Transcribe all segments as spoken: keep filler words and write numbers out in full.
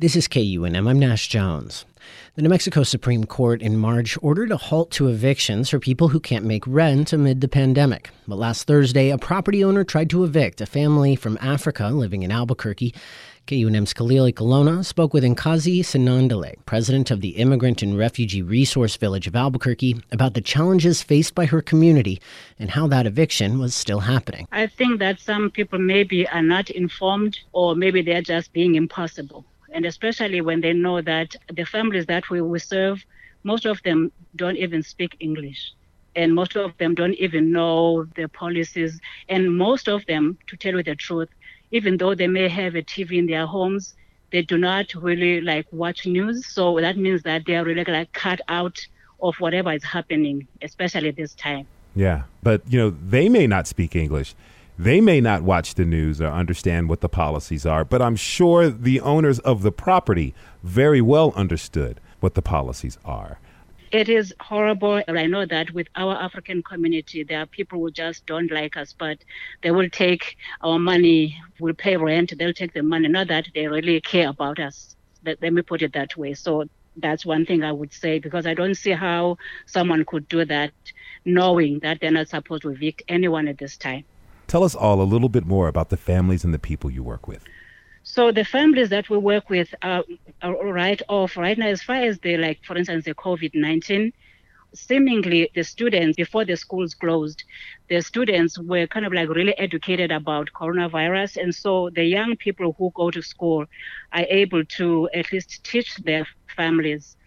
This is K U N M. I'm Nash Jones. The New Mexico Supreme Court in March ordered a halt to evictions for people who can't make rent amid the pandemic. But last Thursday, a property owner tried to evict a family from Africa living in Albuquerque. K U N M's Khalil Ekulona spoke with Nkazi Sinandale, president of the Immigrant and Refugee Resource Village of Albuquerque, about the challenges faced by her community and how that eviction was still happening. I think that some people maybe are not informed, or maybe they're just being impossible. And especially when they know that the families that we, we serve, most of them don't even speak English. And most of them don't even know the policies. And most of them, to tell you the truth, even though they may have a T V in their homes, they do not really like watch news. So that means that they are really like cut out of whatever is happening, especially this time. Yeah, but you know, they may not speak English. They may not watch the news or understand what the policies are, but I'm sure the owners of the property very well understood what the policies are. It is horrible. I know that with our African community, there are people who just don't like us, but they will take our money, we'll pay rent, they'll take the money, not that they really care about us. Let, let me put it that way. So that's one thing I would say, because I don't see how someone could do that knowing that they're not supposed to evict anyone at this time. Tell us all a little bit more about the families and the people you work with. So the families that we work with are, are right off right now, as far as the, like, for instance, the COVID nineteen, seemingly the students, before the schools closed, the students were kind of like really educated about coronavirus. And so the young people who go to school are able to at least teach their families.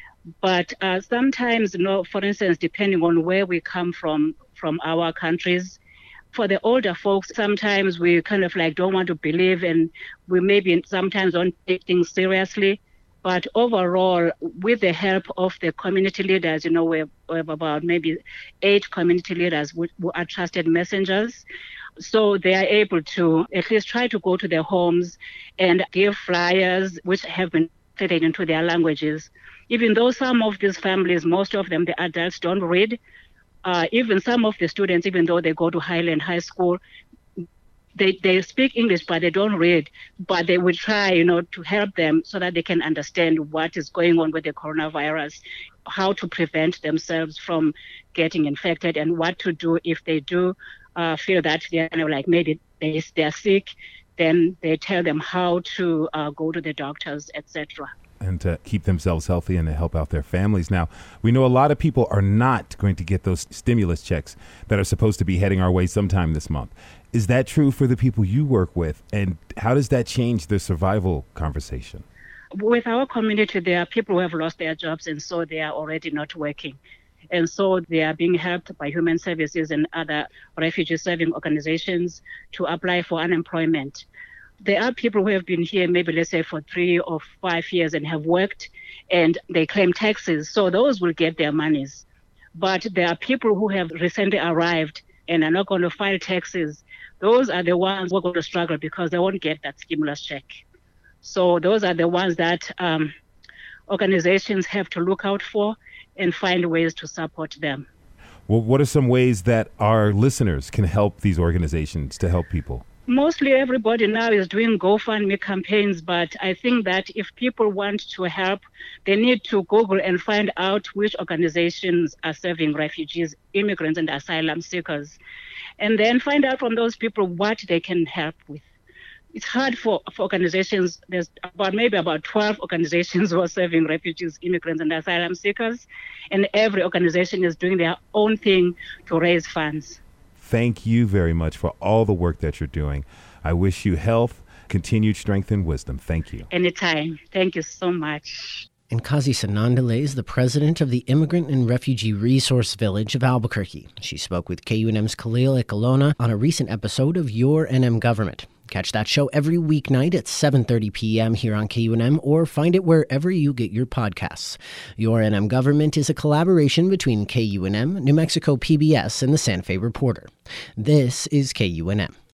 But uh, sometimes, you know, for instance, depending on where we come from, from our countries, for the older folks, sometimes we kind of like don't want to believe, and we maybe sometimes don't take things seriously. But overall, with the help of the community leaders, you know, we have, we have about maybe eight community leaders who, who are trusted messengers. So they are able to at least try to go to their homes and give flyers which have been translated into their languages. Even though some of these families, most of them, the adults don't read, Uh, even some of the students, even though they go to Highland High School, they, they speak English, but they don't read. But they will try, you know, to help them so that they can understand what is going on with the coronavirus, how to prevent themselves from getting infected, and what to do if they do uh, feel that they're kind of like maybe they, they're sick. Then they tell them how to uh, go to the doctors, et cetera. And to keep themselves healthy and to help out their families. Now, we know a lot of people are not going to get those stimulus checks that are supposed to be heading our way sometime this month. Is that true for the people you work with? And how does that change the survival conversation? With our community, there are people who have lost their jobs, and so they are already not working. And so they are being helped by Human Services and other refugee-serving organizations to apply for unemployment. There are people who have been here maybe, let's say, for three or five years and have worked, and they claim taxes. So those will get their monies. But there are people who have recently arrived and are not going to file taxes. Those are the ones who are going to struggle because they won't get that stimulus check. So those are the ones that um, organizations have to look out for and find ways to support them. Well, what are some ways that our listeners can help these organizations to help people? Mostly everybody now is doing GoFundMe campaigns, but I think that if people want to help, they need to Google and find out which organizations are serving refugees, immigrants, and asylum seekers, and then find out from those people what they can help with. It's hard for, for organizations. There's about maybe about twelve organizations who are serving refugees, immigrants, and asylum seekers, and every organization is doing their own thing to raise funds. Thank you very much for all the work that you're doing. I wish you health, continued strength, and wisdom. Thank you. Anytime. Thank you so much. Nkazi Sinandale is the president of the Immigrant and Refugee Resource Village of Albuquerque. She spoke with K U N M's Khalil Ekulona on a recent episode of Your N M Government. Catch that show every weeknight at seven thirty p.m. here on K U N M, or find it wherever you get your podcasts. Your N M Government is a collaboration between K U N M, New Mexico P B S, and the Santa Fe Reporter. This is K U N M.